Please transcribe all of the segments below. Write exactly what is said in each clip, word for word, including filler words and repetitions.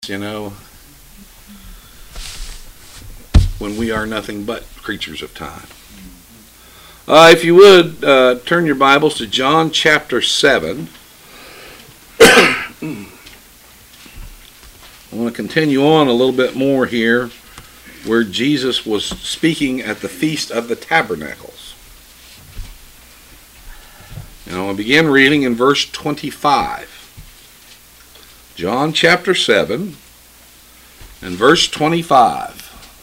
You know, when we are nothing but creatures of time. Uh, if you would, uh, turn your Bibles to John chapter seven. I want to continue on a little bit more here where Jesus was speaking at the Feast of the Tabernacles. And I want to begin reading in verse twenty-five. John chapter seven and verse twenty-five.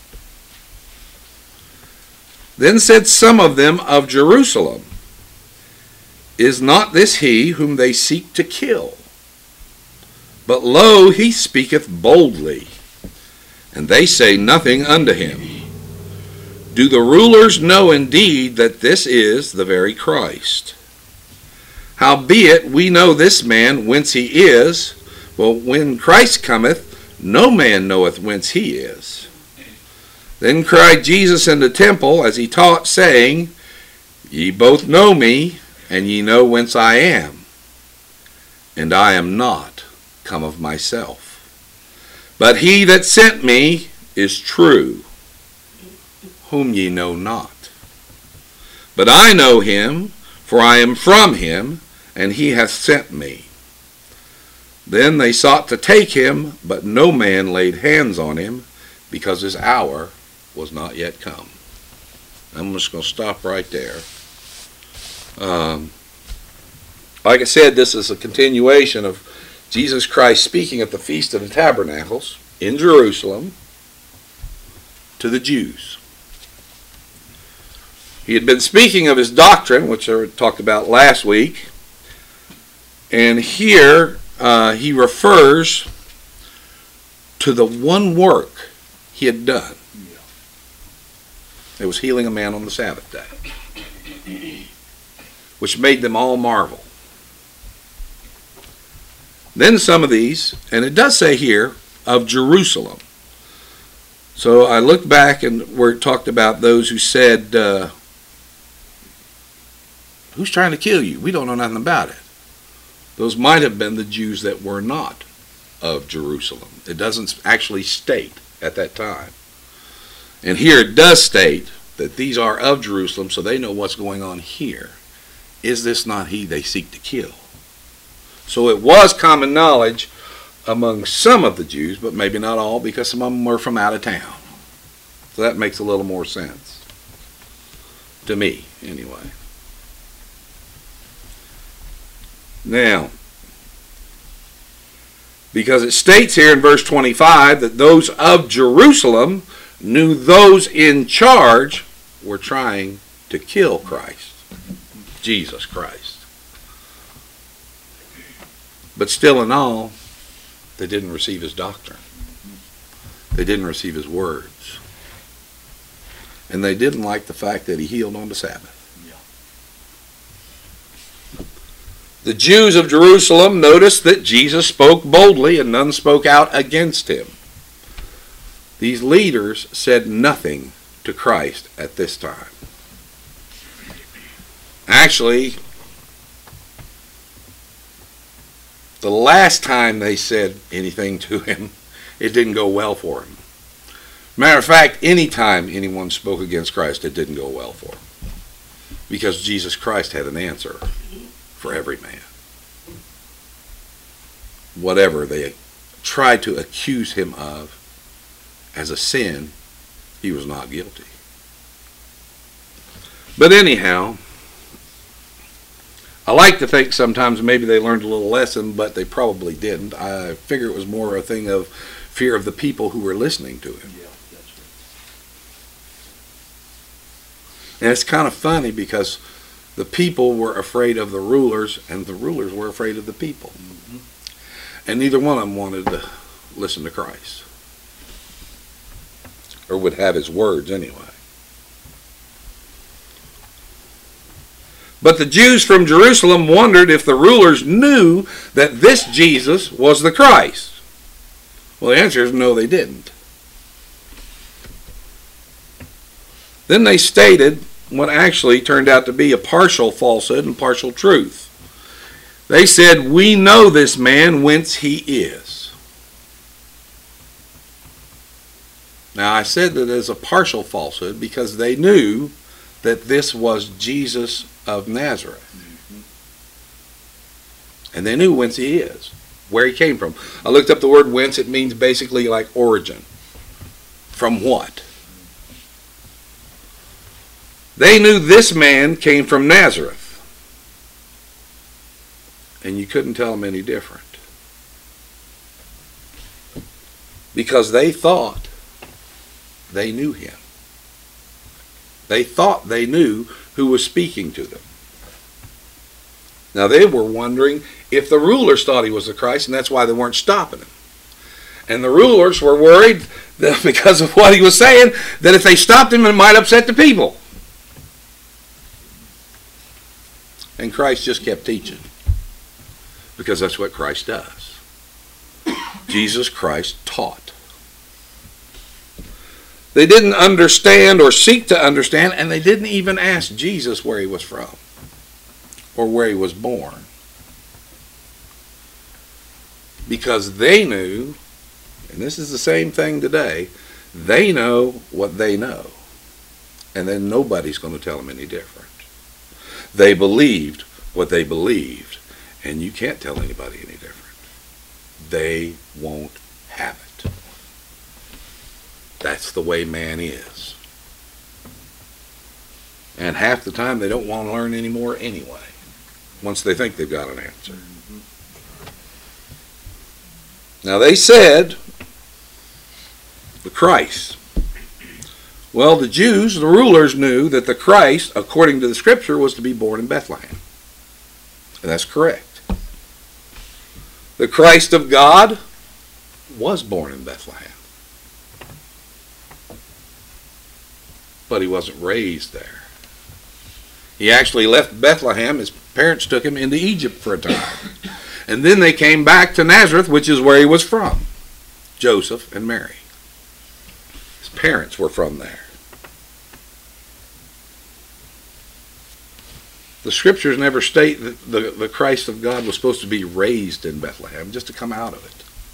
Then said some of them of Jerusalem, Is not this he whom they seek to kill? But lo, he speaketh boldly, and they say nothing unto him. Do the rulers know indeed that this is the very Christ? Howbeit we know this man whence he is. Well, when Christ cometh, no man knoweth whence he is. Then cried Jesus in the temple as he taught, saying, Ye both know me, and ye know whence I am. And I am not come of myself. But he that sent me is true, whom ye know not. But I know him, for I am from him, and he hath sent me. Then they sought to take him, but no man laid hands on him, because his hour was not yet come. I'm just going to stop right there. Um, like I said, this is a continuation of Jesus Christ speaking at the Feast of the Tabernacles in Jerusalem to the Jews. He had been speaking of his doctrine, which I talked about last week, and here Uh, he refers to the one work he had done. It was healing a man on the Sabbath day, which made them all marvel. Then some of these, and it does say here, of Jerusalem. So I looked back and where it talked about those who said, uh, who's trying to kill you? We don't know nothing about it. Those might have been the Jews that were not of Jerusalem. It doesn't actually state at that time. And here it does state that these are of Jerusalem, so they know what's going on here. Is this not he they seek to kill? So it was common knowledge among some of the Jews, but maybe not all, because some of them were from out of town. So that makes a little more sense. To me, anyway. Now, because it states here in verse twenty-five that those of Jerusalem knew those in charge were trying to kill Christ, Jesus Christ. But still in all, they didn't receive his doctrine. They didn't receive his words. And they didn't like the fact that he healed on the Sabbath. The Jews of Jerusalem noticed that Jesus spoke boldly and none spoke out against him. These leaders said nothing to Christ at this time. Actually, the last time they said anything to him, it didn't go well for him. Matter of fact, any time anyone spoke against Christ, it didn't go well for him. Because Jesus Christ had an answer for every man. Whatever they tried to accuse him of as a sin, he was not guilty. But anyhow, I like to think sometimes maybe they learned a little lesson, but they probably didn't. I figure it was more a thing of fear of the people who were listening to him. Yeah, that's right. And it's kind of funny because the people were afraid of the rulers, and the rulers were afraid of the people. Mm-hmm. And neither one of them wanted to listen to Christ. Or would have his words anyway. But the Jews from Jerusalem wondered if the rulers knew that this Jesus was the Christ. Well, the answer is no, they didn't. Then they stated what actually turned out to be a partial falsehood and partial truth. They said, we know this man whence he is. Now, I said that as a partial falsehood because they knew that this was Jesus of Nazareth. And they knew whence he is, where he came from. I looked up the word whence. It means basically like origin. From what? They knew this man came from Nazareth. And you couldn't tell them any different. Because they thought they knew him. They thought they knew who was speaking to them. Now they were wondering if the rulers thought he was the Christ, and that's why they weren't stopping him. And the rulers were worried that because of what he was saying, that if they stopped him, it might upset the people. And Christ just kept teaching. Because that's what Christ does. Jesus Christ taught. They didn't understand or seek to understand, and they didn't even ask Jesus where he was from or where he was born. Because they knew, and this is the same thing today, they know what they know. And then nobody's going to tell them any different. They believed what they believed, and you can't tell anybody any different. They won't have it. That's the way man is. And half the time they don't want to learn anymore anyway, once they think they've got an answer. Now they said, the Christ. Well, the Jews, the rulers, knew that the Christ, according to the Scripture, was to be born in Bethlehem. And that's correct. The Christ of God was born in Bethlehem. But he wasn't raised there. He actually left Bethlehem. His parents took him into Egypt for a time. And then they came back to Nazareth, which is where he was from. Joseph and Mary. His parents were from there. The Scriptures never state that the, the Christ of God was supposed to be raised in Bethlehem, just to come out of it.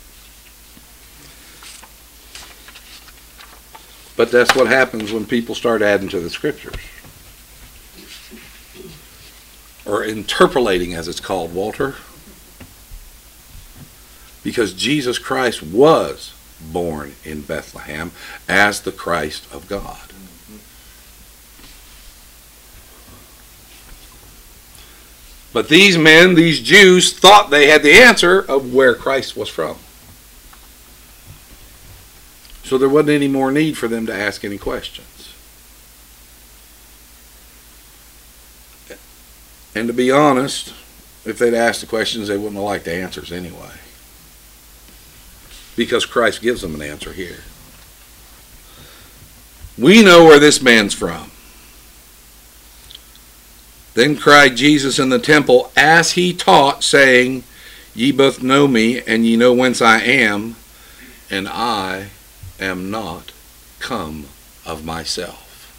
But that's what happens when people start adding to the Scriptures. Or interpolating, as it's called, Walter. Because Jesus Christ was born in Bethlehem as the Christ of God. But these men, these Jews, thought they had the answer of where Christ was from. So there wasn't any more need for them to ask any questions. And to be honest, if they'd asked the questions, they wouldn't have liked the answers anyway. Because Christ gives them an answer here. We know where this man's from. Then cried Jesus in the temple as he taught, saying, Ye both know me, and ye know whence I am, and I am not come of myself.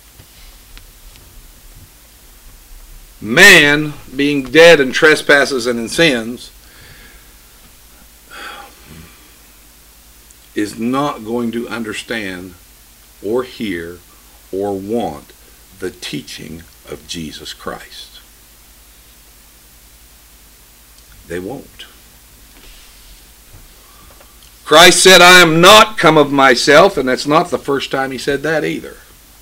Man, being dead in trespasses and in sins, is not going to understand or hear or want the teaching of Jesus Christ. They won't. Christ said, I am not come of myself, and that's not the first time he said that either.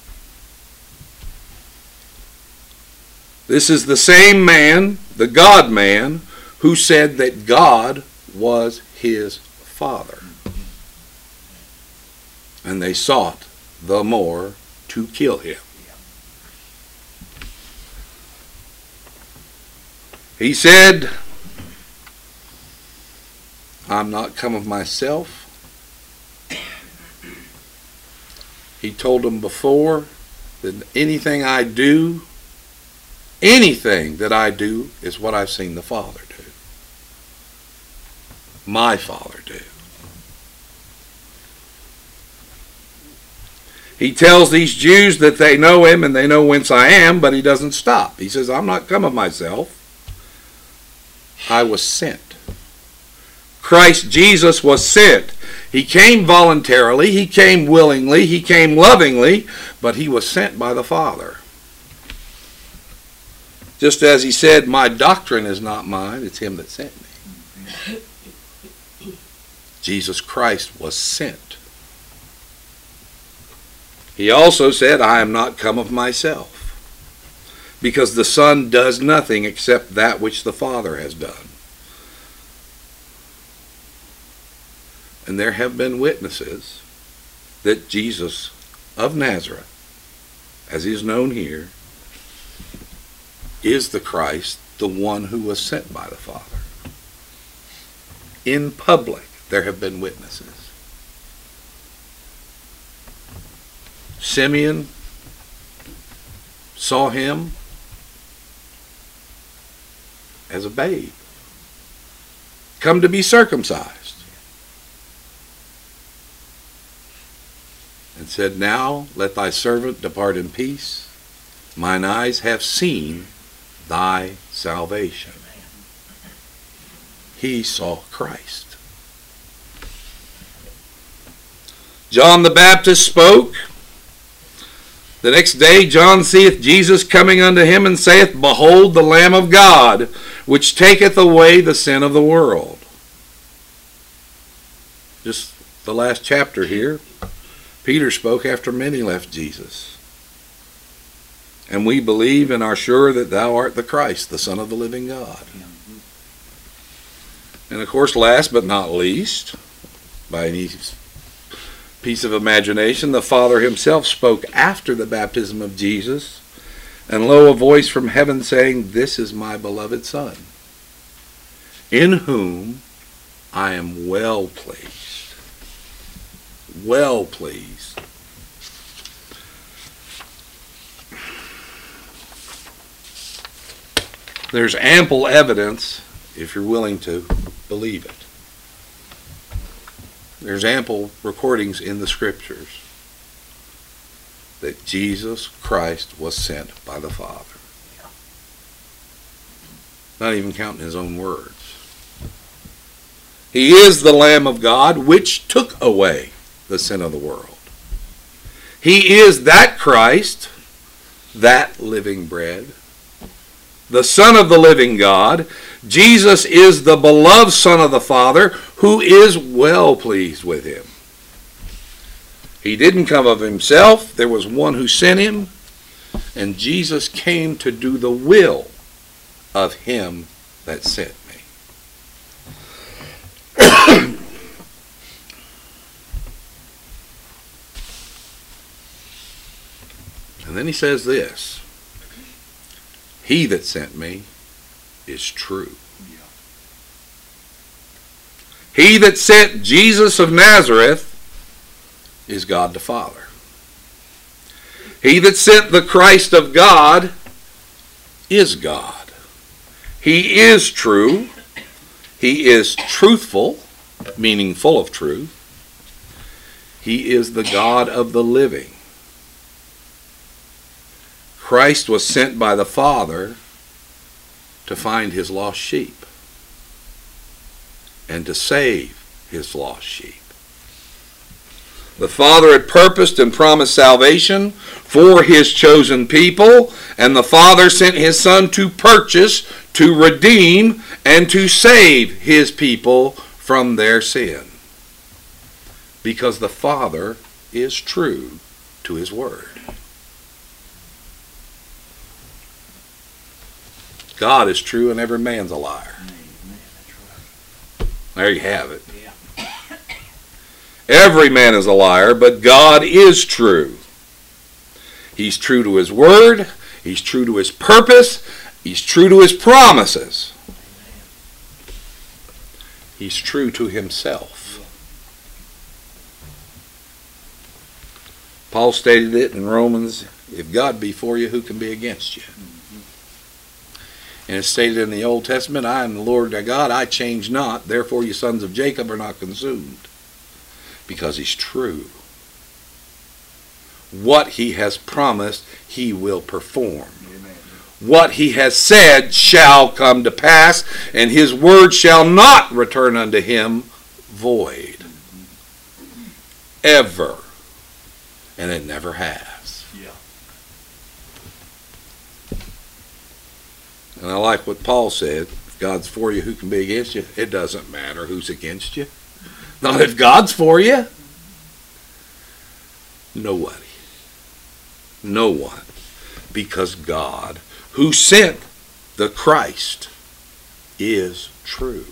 This is the same man, the God-man, who said that God was his Father. And they sought the more to kill him. He said, I'm not come of myself. He told them before that anything I do, anything that I do is what I've seen the Father do. My Father do. He tells these Jews that they know him and they know whence I am, but he doesn't stop. He says, I'm not come of myself. I was sent. Christ Jesus was sent. He came voluntarily, he came willingly, he came lovingly, but he was sent by the Father. Just as he said, my doctrine is not mine, it's him that sent me. Jesus Christ was sent. He also said, I am not come of myself, because the Son does nothing except that which the Father has done. And there have been witnesses that Jesus of Nazareth, as he is known here, is the Christ, the one who was sent by the Father. In public, there have been witnesses. Simeon saw him as a babe, come to be circumcised, and said, now let thy servant depart in peace. Mine eyes have seen thy salvation. He saw Christ. John the Baptist spoke. The next day John seeth Jesus coming unto him, and saith, behold the Lamb of God, which taketh away the sin of the world. Just the last chapter here. Peter spoke after many left Jesus. And we believe and are sure that thou art the Christ, the Son of the living God. And of course, last but not least, by any piece of imagination, the Father himself spoke after the baptism of Jesus, and lo, a voice from heaven saying, this is my beloved Son, in whom I am well pleased. Well pleased. There's ample evidence, if you're willing to believe it. There's ample recordings in the Scriptures that Jesus Christ was sent by the Father. Not even counting his own words. He is the Lamb of God which took away the sin of the world. He is that Christ, that living bread, the Son of the living God. Jesus is the beloved Son of the Father, who is well pleased with him. He didn't come of himself. There was one who sent him, and Jesus came to do the will of him that sent me. And then he says this, he that sent me is true. He that sent Jesus of Nazareth is God the Father. He that sent the Christ of God is God. He is true. He is truthful, meaning full of truth. He is the God of the living. Christ was sent by the Father to find his lost sheep and to save his lost sheep. The Father had purposed and promised salvation for his chosen people, and the Father sent his Son to purchase, to redeem, and to save his people from their sin. Because the Father is true to his word. God is true and every man's a liar. There you have it. Every man is a liar, but God is true. He's true to his word. He's true to his purpose. He's true to his promises. He's true to himself. Paul stated it in Romans, if God be for you, who can be against you? And it's stated in the Old Testament, I am the Lord thy God, I change not, therefore you sons of Jacob are not consumed. Because he's true. What he has promised, he will perform. Amen. what he has said shall come to pass, and his word shall not return unto him void. Ever. And it never has. Yeah. And I like what Paul said. If God's for you, who can be against you? It doesn't matter who's against you. Not if God's for you. Nobody. No one. Because God, who sent the Christ, is true.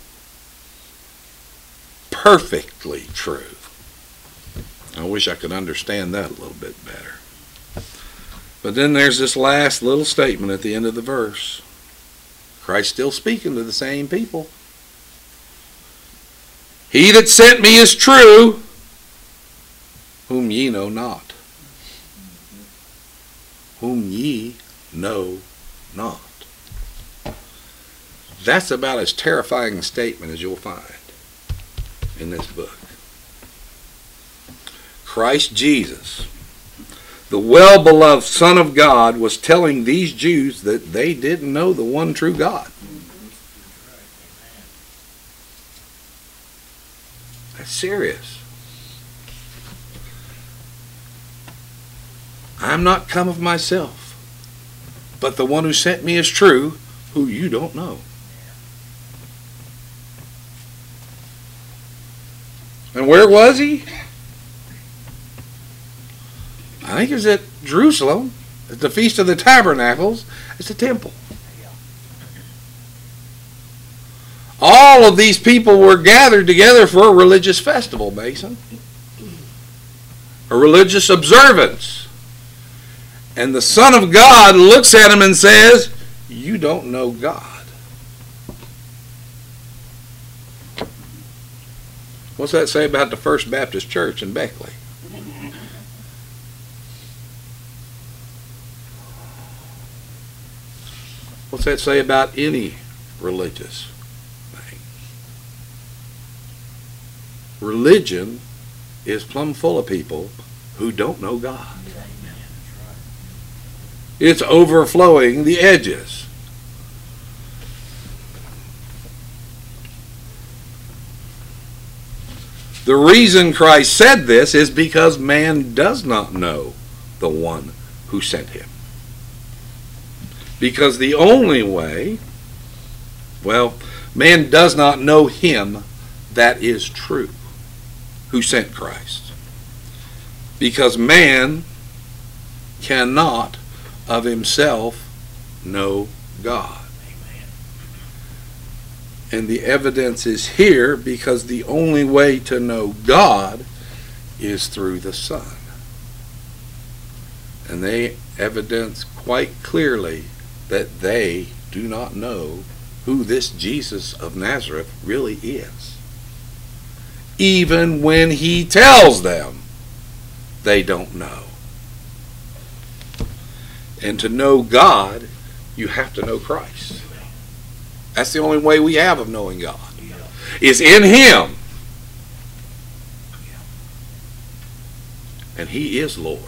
Perfectly true. I wish I could understand that a little bit better. But then there's this last little statement at the end of the verse. Christ still speaking to the same people. He that sent me is true, whom ye know not. Whom ye know not. That's about as terrifying a statement as you'll find in this book. Christ Jesus, the well-beloved Son of God, was telling these Jews that they didn't know the one true God. That's serious. I'm not come of myself, but the one who sent me is true, who you don't know. And where was he? I think it was at Jerusalem, at the Feast of the Tabernacles. It's a temple. All of these people were gathered together for a religious festival, Mason. A religious observance. And the Son of God looks at him and says, you don't know God. What's that say about the First Baptist Church in Beckley? What's that say about any religious thing? Religion is plumb full of people who don't know God. It's overflowing the edges. The reason Christ said this is because man does not know the one who sent him. Because the only way, well, man does not know him that is true, who sent Christ. Because man cannot of himself know God. Amen. And the evidence is here because the only way to know God is through the Son. And they evidence quite clearly that they do not know who this Jesus of Nazareth really is. Even when he tells them, they don't know. And to know God, you have to know Christ. That's the only way we have of knowing God. Is in him. And he is Lord.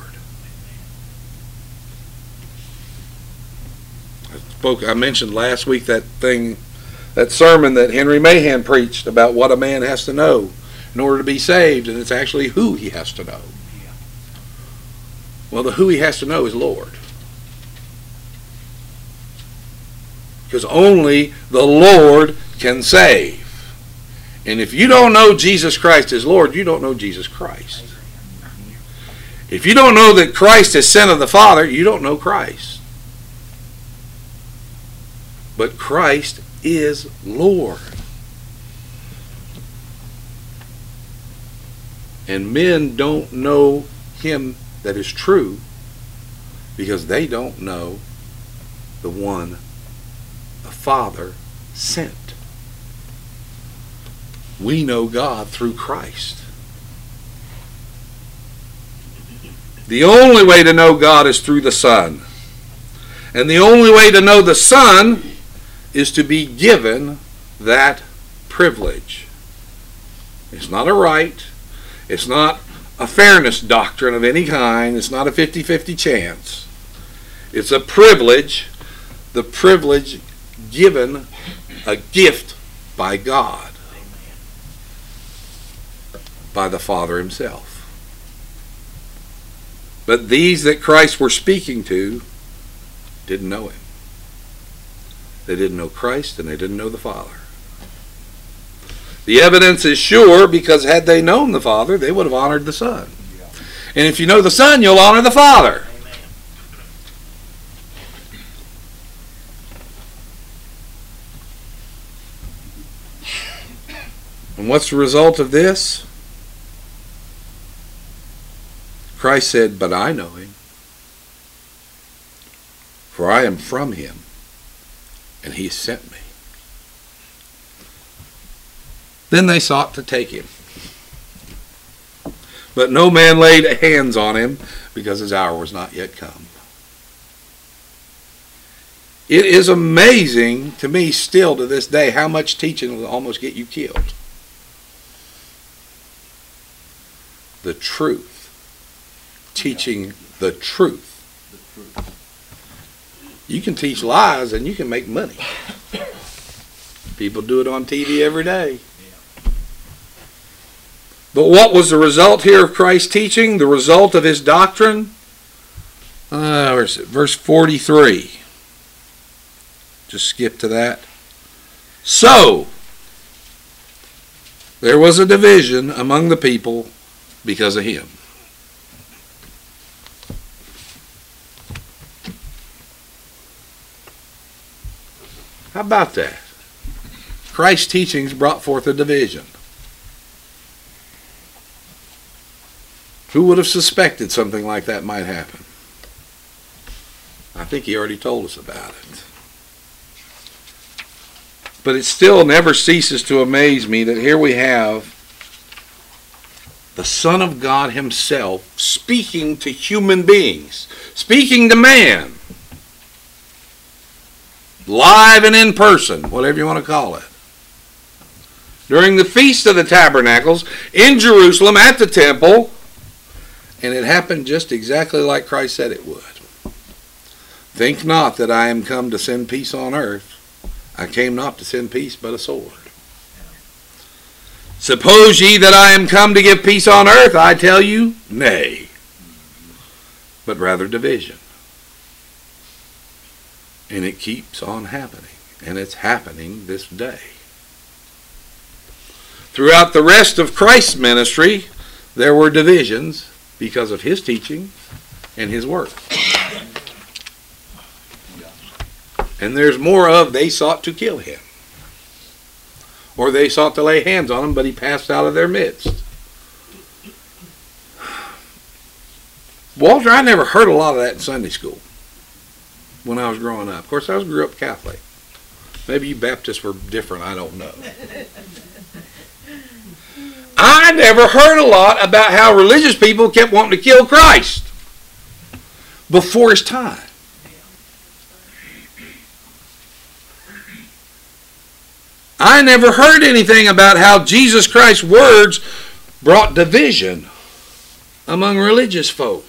I spoke, I mentioned last week that thing, that sermon that Henry Mahan preached about what a man has to know in order to be saved, and it's actually who he has to know. Well, the who he has to know is Lord. Because only the Lord can save. And if you don't know Jesus Christ as Lord, you don't know Jesus Christ. If you don't know that Christ is sent of the Father, you don't know Christ. But Christ is Lord. And men don't know him that is true because they don't know the one the Father sent. We know God through Christ. The only way to know God is through the Son. And the only way to know the Son is to be given that privilege. It's not a right. It's not a fairness doctrine of any kind. It's not a fifty-fifty chance. It's a privilege the privilege given, a gift by God, by the Father himself. But these that Christ were speaking to didn't know him. They didn't know Christ, and they didn't know the Father. The evidence is sure, because had they known the Father, they would have honored the Son. And if you know the Son, you'll honor the Father. And what's the result of this? Christ said, "But I know him, for I am from him, and he sent me." Then they sought to take him. But no man laid hands on him, because his hour was not yet come. It is amazing to me still to this day how much teaching will almost get you killed. The truth. Teaching the truth. You can teach lies and you can make money. People do it on T V every day. But what was the result here of Christ's teaching? The result of his doctrine? Uh, where is it? Verse forty-three. Just skip to that. So, there was a division among the people because of him. How about that? Christ's teachings brought forth a division. Who would have suspected something like that might happen? I think he already told us about it. But it still never ceases to amaze me that here we have the Son of God himself speaking to human beings, speaking to man, live and in person, whatever you want to call it. During the Feast of the Tabernacles in Jerusalem at the temple, and it happened just exactly like Christ said it would. Think not that I am come to send peace on earth. I came not to send peace, but a sword. Suppose ye that I am come to give peace on earth? I tell you, nay, but rather division. And it keeps on happening, and it's happening this day. Throughout the rest of Christ's ministry, there were divisions because of his teaching and his work. And there's more of they sought to kill him. Or they sought to lay hands on him, but he passed out of their midst. Walter, I never heard a lot of that in Sunday school when I was growing up. Of course, I was grew up Catholic. Maybe you Baptists were different, I don't know. I never heard a lot about how religious people kept wanting to kill Christ before his time. I never heard anything about how Jesus Christ's words brought division among religious folk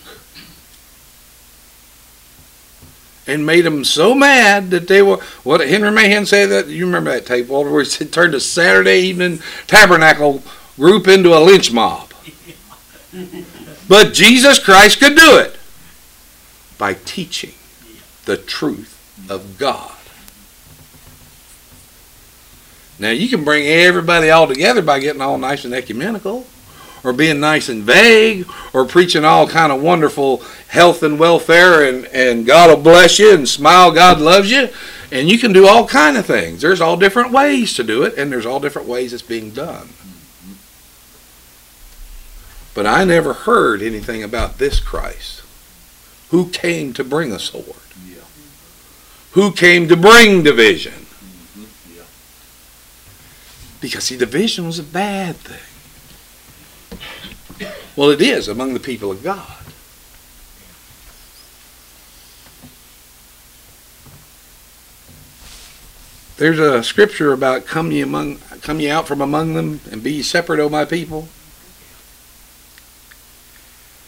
and made them so mad that they were, what did Henry Mahan say that, you remember that tape, Walter, where he said, turned a Saturday evening tabernacle group into a lynch mob. But Jesus Christ could do it by teaching the truth of God. Now, you can bring everybody all together by getting all nice and ecumenical, or being nice and vague, or preaching all kind of wonderful health and welfare, and, and God will bless you, and smile, God loves you, and you can do all kind of things. There's all different ways to do it, and there's all different ways it's being done. But I never heard anything about this Christ, who came to bring a sword, yeah. Who came to bring division. Because, see, division was a bad thing. Well, it is among the people of God. There's a scripture about come ye among, come ye out from among them and be ye separate, O my people.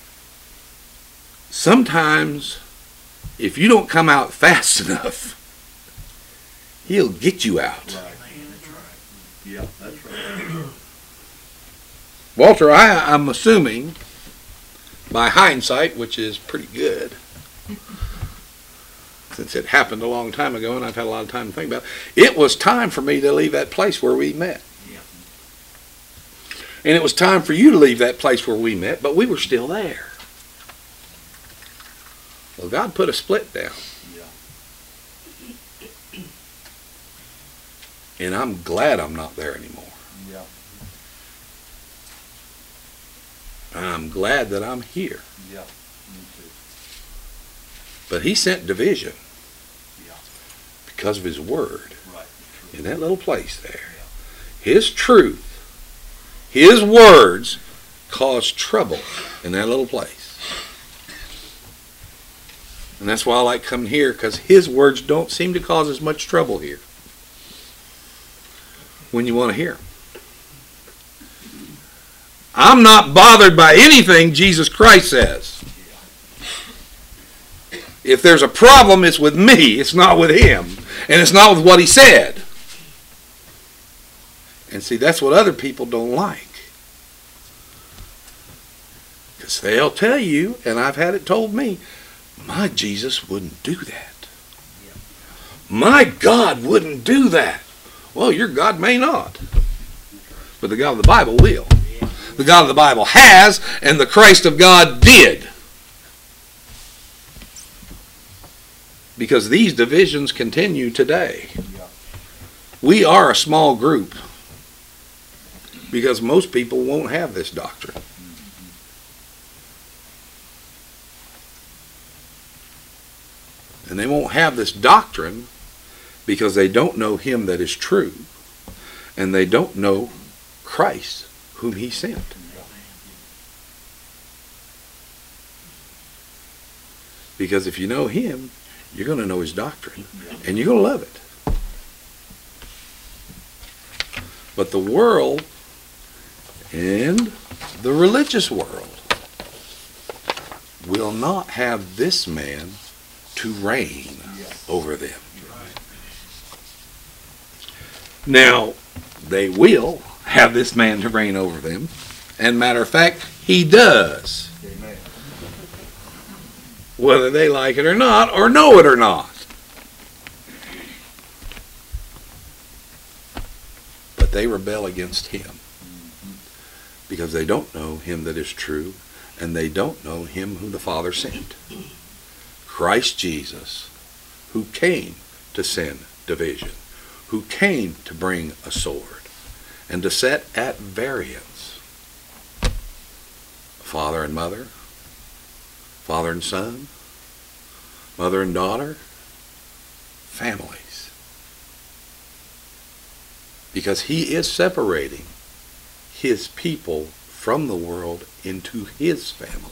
Sometimes, if you don't come out fast enough, He'll get you out. Right. That's right. Yeah, that's right. Walter, I, I'm assuming, by hindsight, which is pretty good, since it happened a long time ago and I've had a lot of time to think about it, it was time for me to leave that place where we met. Yeah. And it was time for you to leave that place where we met, but we were still there. Well, God put a split down. Yeah. And I'm glad I'm not there anymore. Yeah. I'm glad that I'm here. Yeah. Me too. But he sent division Yeah. because of his word Right. True. in that little place there. Yeah. His truth, his words caused trouble in that little place. And that's why I like coming here, because his words don't seem to cause as much trouble here when you want to hear them. I'm not bothered by anything Jesus Christ says. If there's a problem, it's with me. It's not with him. And it's not with what he said. And see, that's what other people don't like. Because they'll tell you, and I've had it told me, my Jesus wouldn't do that. My God wouldn't do that. Well, your God may not. But the God of the Bible will. The God of the Bible has, and the Christ of God did. Because these divisions continue today. Yeah. We are a small group. Because most people won't have this doctrine. And they won't have this doctrine because they don't know him that is true. And they don't know Christ whom he sent. Because if you know him, you're going to know his doctrine. And you're going to love it. But the world and the religious world will not have this man to reign over them. Now, they will have this man to reign over them. And matter of fact, he does. Amen. Whether they like it or not, or know it or not. But they rebel against him. Because they don't know him that is true, and they don't know him who the Father sent. Christ Jesus, who came to send division, who came to bring a sword, and to set at variance father and mother, father and son, mother and daughter, families. Because he is separating his people from the world into his family.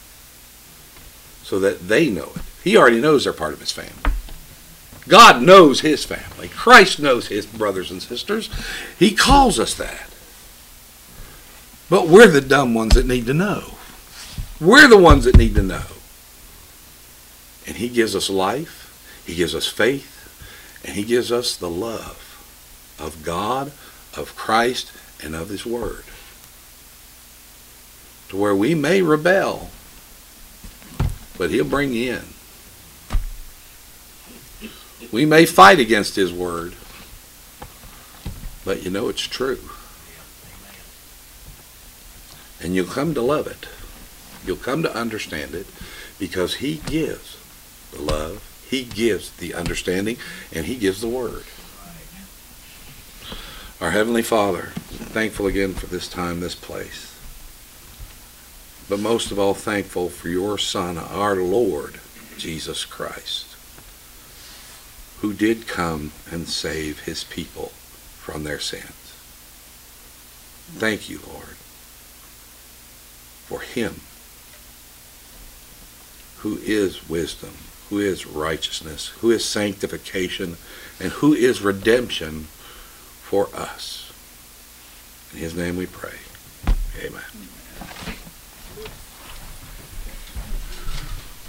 So that they know it. He already knows they're part of his family. God knows his family. Christ knows his brothers and sisters. He calls us that. But we're the dumb ones that need to know. We're the ones that need to know. And he gives us life. He gives us faith. And he gives us the love of God, of Christ, and of his word. To where we may rebel, but he'll bring you in. We may fight against his word, but you know it's true. And you'll come to love it. You'll come to understand it because he gives the love, he gives the understanding, and he gives the word. Our Heavenly Father, thankful again for this time, this place. But most of all, thankful for your Son, our Lord, Jesus Christ, who did come and save his people from their sins. Thank you, Lord, for him who is wisdom, who is righteousness, who is sanctification, and who is redemption for us. In his name we pray. Amen.